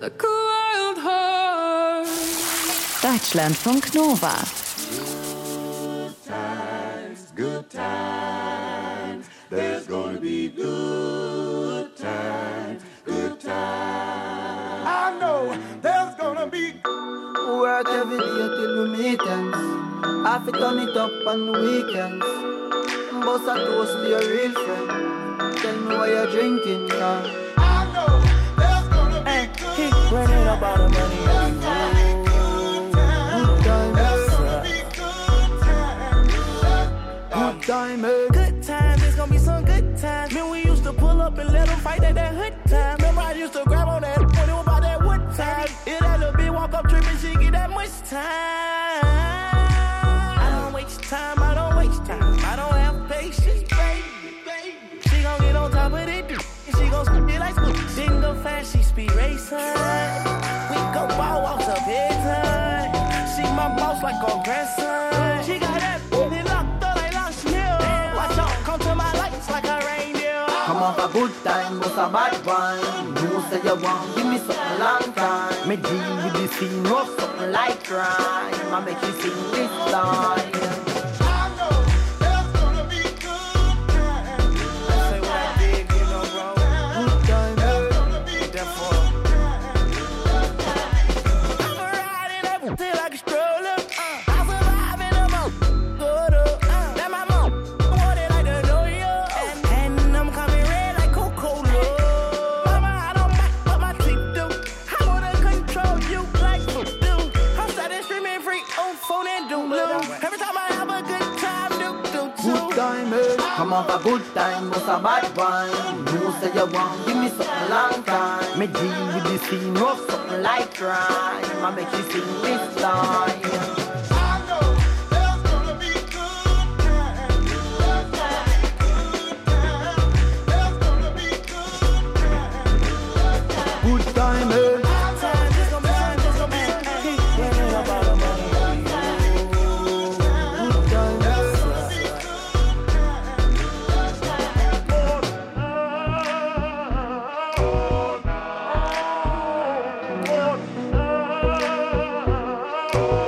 like a wild heart. Deutschlandfunk Nova. Good times, there's gonna be good times, good times. I know there's gonna be work every day till we meet ends. Have to turn it up on the weekends. Bust a toast to your real friend. Tell me what you're drinking, car. I know there's gonna be good Keep running up all the money and good times. Good time, Good times, it's gonna be some good times. Man, we used to pull up and let them fight at that hood time. Remember I used to grab on that when it was about that wood time. It that little bitch walk up tripping, she get that much time. I don't waste time, I don't waste time. I don't have patience, baby. She gon' get on top of it, she gon' spit it like school. She can go fast, she speed racing. We go ball walks up every time. She my boss like on grandson. She got that booty locked up like Lost Hill. Watch out, come to my lights like a reindeer. come off a good time, bust a bad one. You say you want, give me something long time. Me deal with this scene, rough something like crime. I make you sing this line. I know there's gonna be good times. Say what I did, you know, bro. Good time, Therefore, I'm riding up till like a stroller. I survive in the mo, good up. Let my mom want it like the New York. And I'm coming red like Coca-Cola. Mama, I don't bite what my teeth do. I wanna control you like voodoo. I'm starting streaming free on phone and Doodle. Every time I have a good time, do. good time, come off a good time, bust a bad one. You say you want, give me something long time. Me deal with this scene, rough something like crime. I make you sing this line.